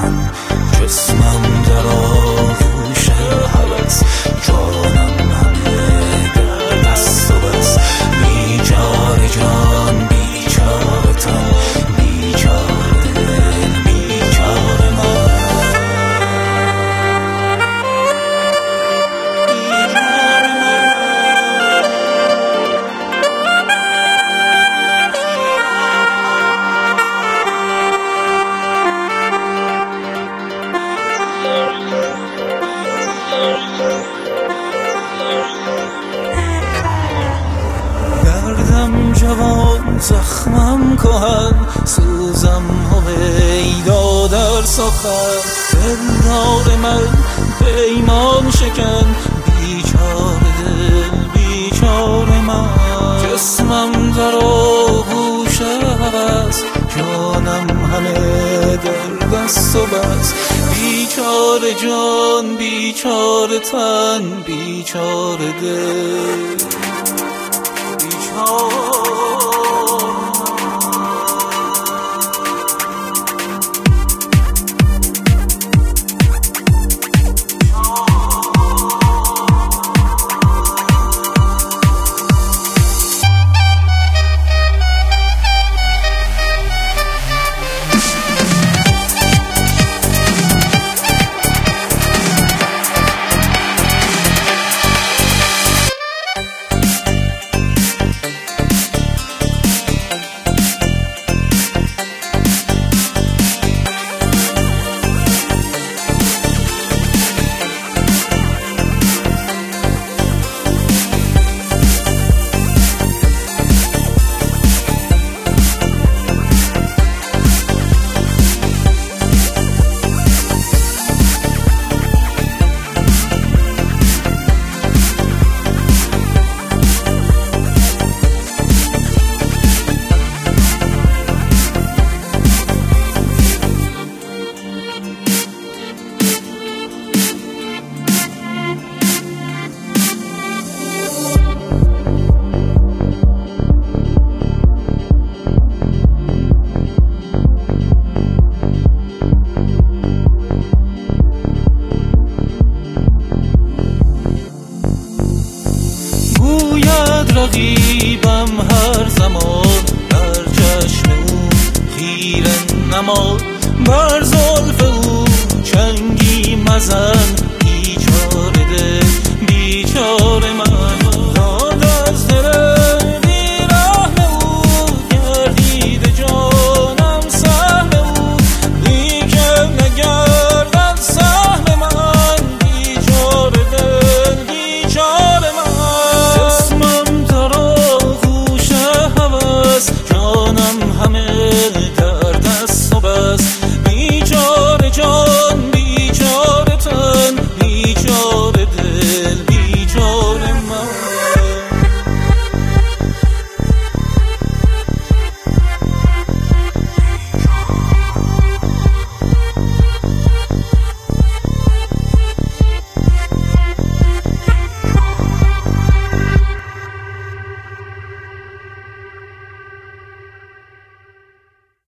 من، جسمم در آغوش هوس، جانم همه در دست و بس. بیچاره جان، بیچاره تن، بیچاره دل، بیچاره من. دردم جوان، زخمم کهن، سوزم هویدا در سخن. دلدار من پیمان شکن، بیچاره دل، بیچاره من. جسمم در آغوش هوس، جانم همه در دست و بس. بیچاره جان، بیچاره تن، بیچاره دل، رقیبم هر زمان، در چشم او خیره نما، بر زلف او چنگی مزن. بیچاره دل، بیچاره من.